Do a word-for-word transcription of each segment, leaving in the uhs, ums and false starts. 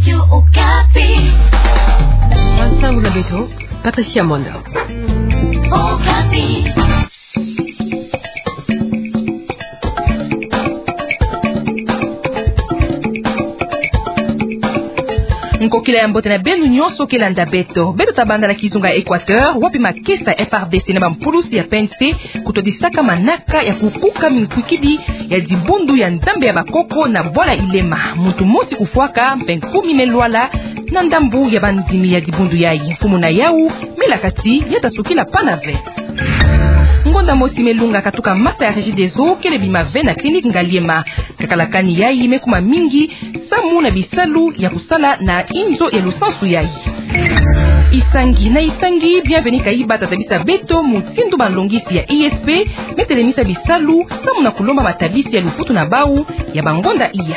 Radio Okapi. Ensemble la béton, Patricia Mwanda. Okapi. Nkokila ya mbote na benu nyonso kelanda beto. Beto tabanda na kizunga Equateur, wapi makesa F R D C na bampulusi ya P N C kutodisaka manaka ya kukuka minkwikidi ya dibundu ya nzambe ya bakoko na bola ilema. Muntu mosi kufuaka mpenkumi melwala na ndambu ya bandimi ya dibundu yayi. Mfumu na yau melakati yatasukila panave. Ngonda mosi melunga katuka masa ya Regideso kele bimave na klinik Ngaliema. Kakalakani yayi mekuma mingi samu na bisalu ya kusala na inzo ya lusansu yayi. Isangi na Isangi bienvenue kaiba tatabisa beto mutindu balongisi ya I S P metelemisa bisalu samu na kulomba matabisi ya lufutu na bau ya bangonda iya.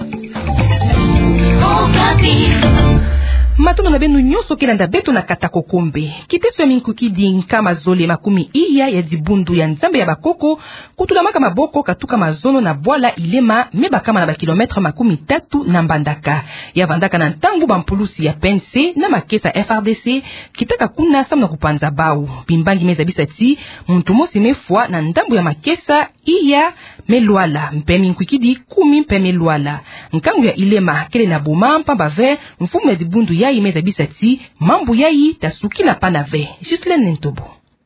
Okapi. Matono na benu nyoso kelanda beto na katako kombe. Kiteso ya minkuki di nkama zole makumi iya ya dibundu ya nzambe ya bakoko kutula maka maboko katuka mazono na boala ilema meba kama na bakilometre makumi tatu na mbandaka. Ya vandaka na ntangu bampulusi ya P N C na makesa F R D C kitaka kuna samu na kupanza bau. Bimbangi meza bisati muntu mosi mefwa na ndambu ya makesa iya melwala mpemi nkwikidi kumi mpemi melwala. Nkangu ya ilema kele na boma mpamba ver mfumu ya dibundu ya yayi meza bisati mambu yayi tasukila panave. Gislaine Ntobo.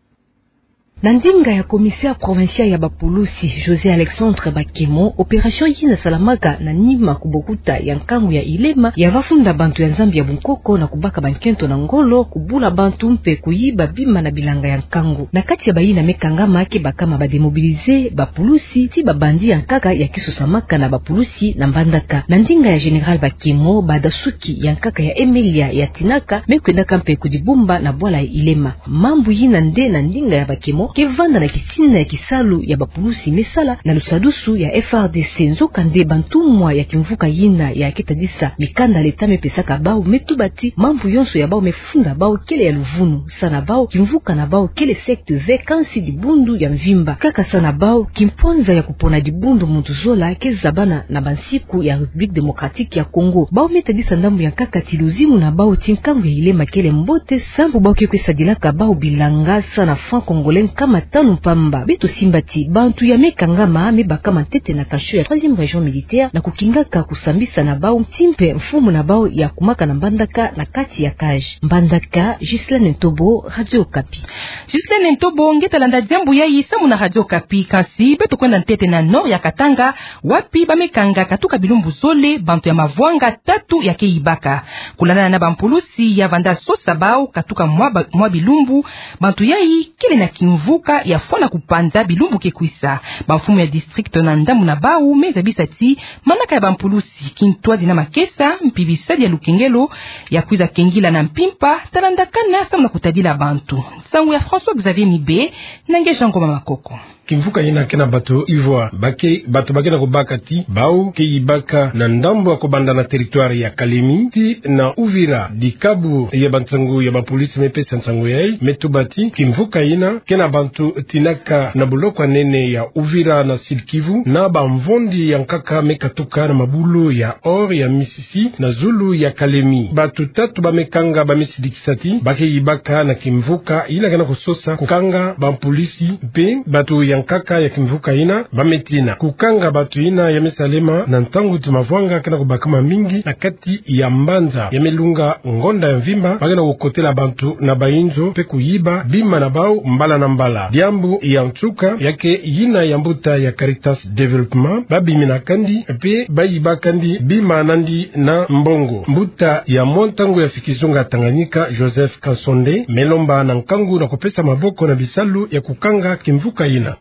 Nandinga ya commissaire provincial ya bapulusi José Alexandre Bakemo, operation yina salamaka na nima kubokuta ya nkangu ya ilema ya vafunda bantu ya nzambi ya bunkoko na kubaka bankento na ngolo kubula bantu mpe kuyiba bima na bilanga ya nkangu. Na kati ya bayina mekanga make bakama bademobilize bapulusi ti babandi ya nkaka ya kisosamaka na bapulusi na mbandaka. Nandinga ya General Bakemo badasuki ya nkaka ya Emilia ya Tinaka mekwendaka mpe kudibumba na bwala ya ilema. Mambu yina nde Nandinga ya Bakemo kevanda na kisina ya kisalu ya bapulusi mesala na lusadusu ya F R D C nzoka nde bantumwa ya kimvuka yina ya kitadisa mikanda leta mepesaka bao metubati mambu yonso ya bao mefunda bao kele ya luvunu sana bao kimvuka na bao kele secte vacancy dibundu ya mvimba kaka sana bao kimponza ya kupona dibundu muntu zola kezabana na bansiku ya Republique Démocratique ya Congo bao metadisa ndambu ya kaka tiluzimu na bao tinkambu ya ilema kele mbote sambu bao kekwesadilaka bao bilanga sana franc congolais kama tanu pamba beto simbati bantu ya mekangama mebaka mantete na kasho ya troisième région militaire na kukingaka kusambisa na bao mtimpe mfumu na bao ya kumaka na mbandaka na kati ya kaj mbandaka. Gislaine Ntobo, Radio Okapi. Gislaine Ntobo ngetalanda jambu ya isamu na Radio Okapi kasi beto kwenda ntete na nord ya Katanga wapi bamekanga katuka bilumbu zole bantu ya mavwanga tatu ya keibaka kulana na bampulusi ya vanda sosa bao katuka mwa, mwa bilumbu bantu yai kile na kimvuka ya fona kupanza bilumbu kekwisa bafumu ya district na ndambu na bau meza bisati manaka ya bampulusi kintwazi na makesa mpibisadi ya lukengelo ya kuiza kengila na mpimpa talandakana samu na kutadila bantu sangu ya François Xavier Mibe na ngeja ngoma makoko. Kimvuka yina kena bato Ivoire bake bato bakena kubaka ti bao ke ibaka na ndambo ya kubanda na territoire ya Kalemi ti na Uvira dikabu ya bantangu ya bapolisi mepesa ntangu yai metubati. Kimvuka yina kena bantu tinaka na bulokwa nene ya Uvira na Sud Kivu na bamvondi ya nkaka mekatuka na mabulo ya or ya Misisi na Zulu ya Kalemi. Batu tatu bamekanga bamisidikisati bake ibaka na kimvuka yina kena kusosa kukanga bapolisi mpe batu ya nkaka ya kimvuka ina bametina kukanga batu ina ya mesalema na ntangu tumavwanga kena kubakama mingi na kati ya mbanza ya melunga ngonda ya mvimba bagena kukotela bantu na bainzo pe kuyiba bima na bao mbala na mbala diambu ya ntuka yake yina ya mbuta ya Caritas Development babimina kandi pe bayiba kandi bima nandi na mbongo mbuta ya montangu ya fikizunga Tanganyika Joseph Kansonde melomba na nkangu na kupesa maboko na bisalu ya kukanga kimvuka ina.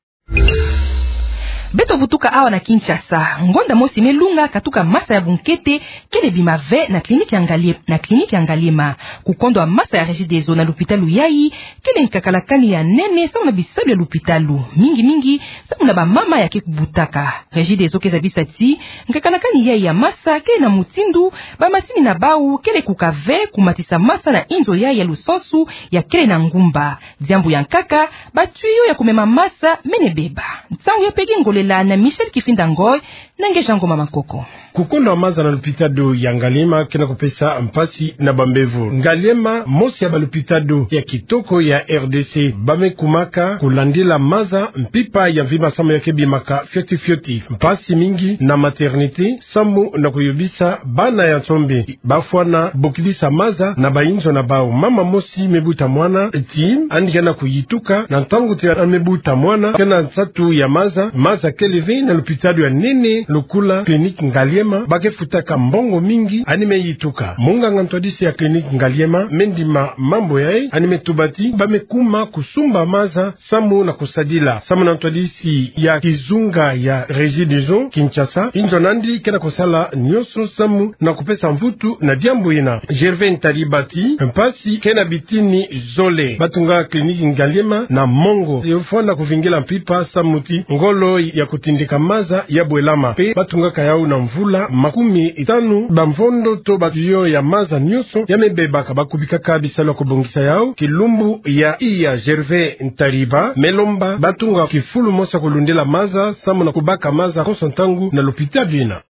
Beto vutuka awa na Kinshasa ngonda mosi melunga katuka masa ya bunkete kele bimave na kliniki ya Ngaliema na kliniki ya Ngaliema kukondo masa ya Regideso na lupitalu yayi kele nkakalakani ya nene samu na bisalu ya lupitalu mingi mingi samu na ba mama ya kekubutaka Regideso keza bisati nkakalakani yayi ya masa kele na mutindu ba masini na bau kele kukave kumatisa masa na inzo yayi ya lusansu ya kele na ngumba jambu ya nkaka batuyo ya kumema masa menebeba ntangu ya pegi ngole Mavela na Michel Kifinda Ngoy na Ngejango Mama Koko. Kukonda maza na lupitado ya Ngalema kena kupesa mpasi na bambevu. Ngalema mosi ya balupitado ya kitoko ya R D C bame kumaka kulandila maza mpipa ya vima samu ya kebi maka fioti fioti mpasi mingi na maternite samu na kuyubisa bana ya nsombe bafwana bokilisa maza na bainzo na bao. Mama mosi mebuta mwana eti andi kena kuyituka na ntangu tia mebuta mwana kena nsatu ya maza maza keleve na lupitado ya nene lukula klinik Ngaliema bakefutaka mbongo mingi anime yituka. Munga ngantwadisi ya klinik Ngaliema mendima mambo yae anime tubati bamekuma kusumba maza samu na kusadila samu na ntwadisi ya kizunga ya Régie des Eaux Kinshasa injo nandi kena kusala nyoso samu na kupesa mvutu na diambo ina Gervais Ntaribati mpasi kena bitini zole batunga kliniki Ngaliema na mongo yofona kuvingila mpipa samuti ngolo ya kutindika maza ya bwelama pe batunga kayau na mvula makumi itanu bamvondo to batuyo ya maza nyoso ya mebebaka bakubikaka bisalo kubongisa yao kilumbu ya iya Gervais Ntariba melomba batunga kifulu mosa kulundela maza samu na kubaka maza konsantangu na lopita bina.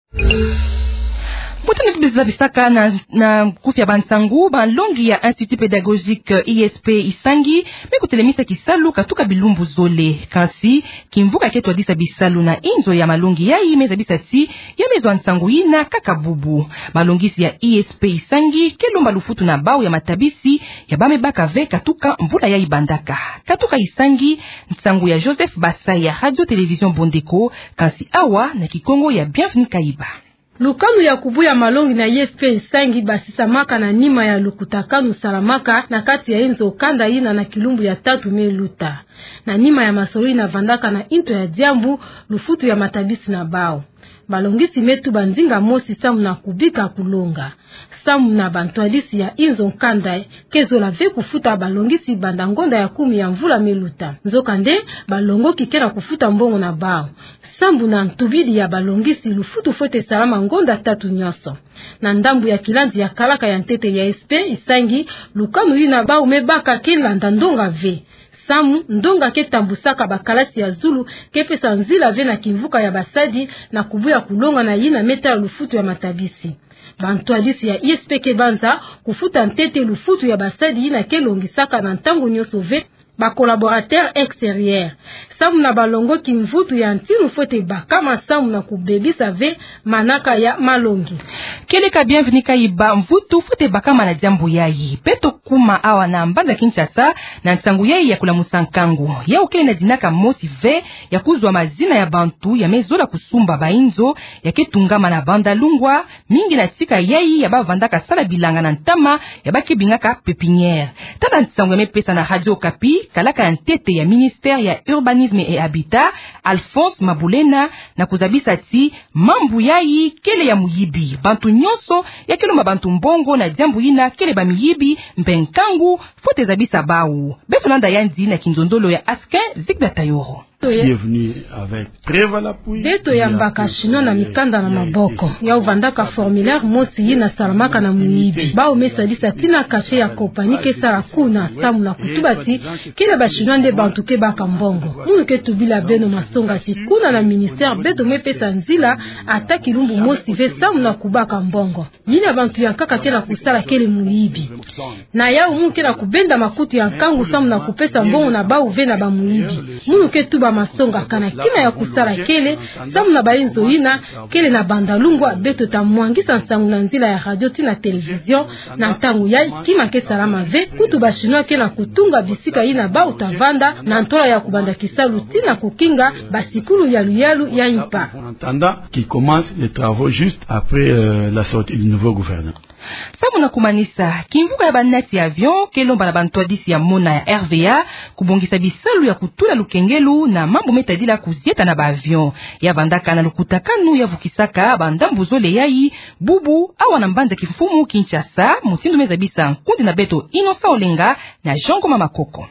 Mutuni kubiza bisaka na, na kufya bansangu balongi ya Institut Pédagogique I S P Isangi mekutelemisa kisalu katuka bilumbu zole kasi kimvuka ketwa disa bisalu na inzo ya malongi ya imeza bisati ya mezo ansangu ina kakabubu balongisi ya I S P Isangi kelomba lufutu na bao ya matabisi ya bame baka ve katuka mvula ya ibandaka katuka Isangi nsangu ya Joseph Basai ya Radio Television Bondeko kasi awa na Kikongo ya Bienvenue Kaiba. Lukanu ya kubuya malongi na I S P Isangi basisamaka na nima ya lukutakanu salamaka na kati ya inzo kanda ina na kilumbu ya tatu meluta. Na nima ya masori na vandaka na into ya diambu lufutu ya matabisi na bao. Balongisi metu banzinga mosi samu na kubika kulonga. Samu na bantwadisi ya inzo kanda kezo la ve kufuta balongisi bandangonda ya kumi ya mvula meluta. Nzokande balongo kikera kufuta mbongo na bao. Sambu na ntubidi ya balongisi lufutu fote salama ngonda tatu nyoso. Na ndambu ya kilanzi ya kalaka ya ntete ya I S P Isangi lukanu yuna bao mebaka kila ndandonga ve. Samu ndonga ke tambusaka bakalasi ya Zulu kepesa nzila ve na kimvuka ya basadi na kubuya kulonga na yina meta lufutu ya matabisi. Bantwadisi ya I S P Kebanza kufuta ntete lufutu ya basadi yina kelongisaka na ntango nyoso ve ba collaborateur extérieur. Samu na balongo kimvutu ya ntinu fote bakama samu na kubebisa ve manaka ya malongi. Keleka Bienvenue Kaiba mvutu fote bakama na jambo yayi. Peto kuma awa na mbanda Kinshasa na nsangu yayi ya kula musankangu. Ya ukele na dinaka mosi ve ya kuzwa mazina ya bantu ya mezola kusumba bainzo ya ketungama na banda lungwa mingi na tika yayi ya bavandaka sala bilanga na ntama ya bakebingaka pepinière. Tada nsangu ya mepesa na Radio Kapi kalaka ya ntete ya ministère ya urbanisme et habitat Alphonse Mabulena na kuzabisa ti mambu yayi kele ya muyibi bantu nyonso ya kelomba bantu mbongo na jambu ina kele ba miyibi mpenkangu fote zabisa bawu beto nanda yanzi na kinzondolo ya Askin Zigbatayo. Bienvenue avec Treva la Pouille. Deto ya mbaka shino na mikanda na maboko. Ya uvandaka formulaire mosi yina salamaka na muibi. Bao mesalisa tina kache ya kompani ke sara kuna samu na kutubati kile bashino nde bantuke baka mbongo. Munu ke tubila beno masonga sikuna na ministère beto mepesa nzila ataki lumbu mosi ve samu na kubaka mbongo. Yina bantu ya kaka kela kusala kele muibi. Na yao munu kela kubenda makuti ya nkangu samu na kupesa mbongo na bao ve na ba muibi. Munu ke tuba masonga kana kina ya kusala kele samu na bainzo ina kele na bandalungwa beto tamwangisa nsangu na nzila ya radio tina television na ntangu ya kima ke salama ve kutu bashinoa kena kutunga bisika ina ba utavanda na ntola ya kubanda kisalu tina kukinga basikulu yalu yalu ya impa. En attendant qui commence les travaux juste après euh, la sortie du nouveau gouvernement. Samu na kumanisa kimvuka ya banati ya avion kelomba na bantwadisi ya mona ya R V A kubongisa bisalu ya kutula lukengelu na mambo metadila kuzieta na ba avion ya vandaka na lukutakanu ya vukisaka bandambu zole yayi bubu awa na mbanda kifumu Kinshasa mutindu meza bisa nkundi na beto Inosa Olenga na Jean Goma Makoko.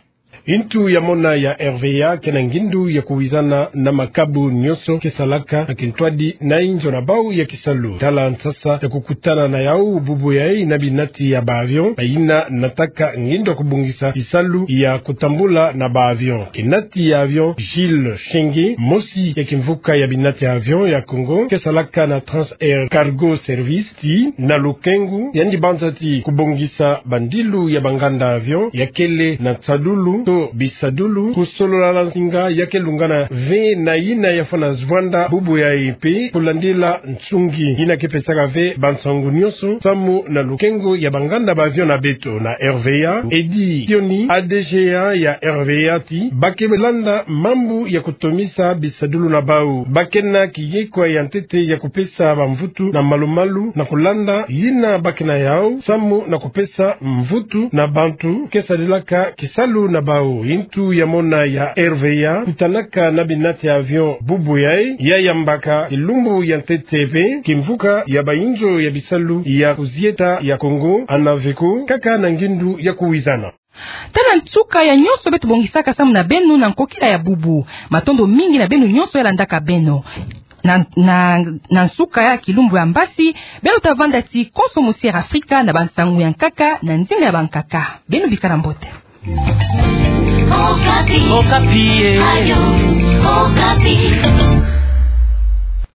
Intu ya mona ya R V A kena ngindu ya kuwizana na makabu nyoso kesalaka na kintwadi na injo na bau ya kisalu. Tala sasa ya kukutana na yao bubu yai na binati ya baavion baina nataka ngindo kubungisa isalu ya kutambula na baavion. Kinati ya avion Gilles Shenge mosi ya kimvuka ya binati ya avion ya Congo kesalaka na Transair Cargo Service ti na Lukengu yandi banzati kubungisa bandilu ya banganda avion ya kele na tsadulu to bisadulu kusolola la zinga ya kelungana ve na ina ya fana zwanda bubu ya ipe kulandila nsungi ina kepesaka ve bansangu nyoso samu na Lukengu ya banganda ba avion na beto na R V A edi tioni A D G A ya R V A ti bakebelanda mambu ya kutomisa bisadulu na bau bakena kiyekwa ya ntete ya kupesa bamvutu na malumalu na kulanda yina bakena yao samu na kupesa mvutu na bantu kesadilaka kisalu na bau intu ya mona ya R V A kutanaka na binati ya avion bubu yae ya yambaka ilumbu ya ntete ve kimvuka ya bainjo ya bisalu ya kuzieta ya Kongo anaveko kaka na ngindu ya kuwizana. Tana ntsuka ya nyonso betu bongisaka samu na benu na nkokila ya bubu. Matondo mingi na benu nyonso ya landaka beno. Na, na, na nsuka ya kilumbu ya mbasi, beno tavanda ti konsomusier Afrika na bansangu ya nkaka na nzinga ya bankaka. Benu bikana mbote. Okapi. Okapi. Ayo.